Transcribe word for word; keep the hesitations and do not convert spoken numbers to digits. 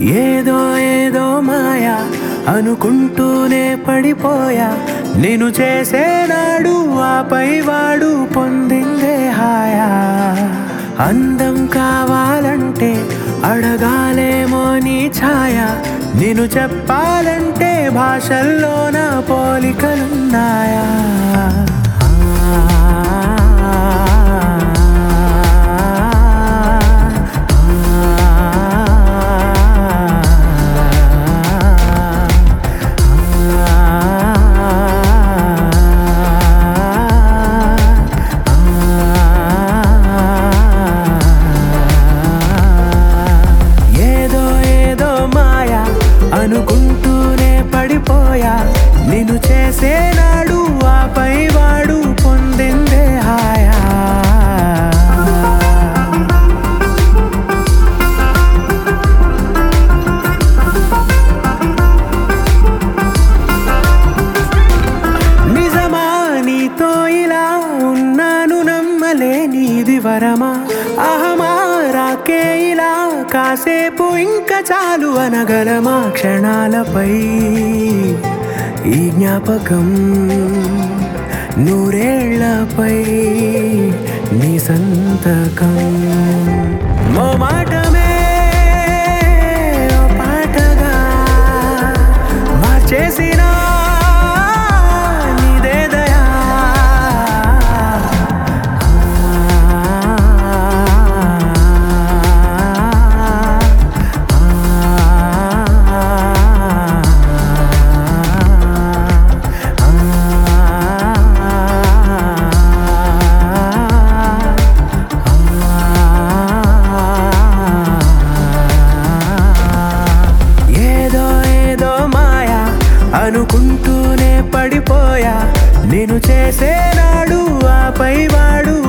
ఏదో ఏదో మాయా అనుకుంటూనే పడిపోయా నేను చేసేనాడు ఆపై వాడు పొందిందే హాయా అందం కావాలంటే అడగాలేమో నీ ఛాయ నేను చెప్పాలంటే భాషల్లోన పోలికలున్నాయా అనుకుంటూనే పడిపోయా నేను చేసేనాడు ఆపై వాడు పొందిందే హాయా నిజమా నీతో ఇలా ఉన్నాను నమ్మలేనిది వరమా అహమా రాకే ఇలా కాసేపు ఇంకా చాలు అనగలమా క్షణాలపై ఈ జ్ఞాపకం నూరేళ్లపై నీ సంతకం మో మాటమే ఓ పాటగా మార్చేసిన నీదే దయా అనుకుంటూనే పడిపోయా నేను చేసేనాడు ఆపై వాడు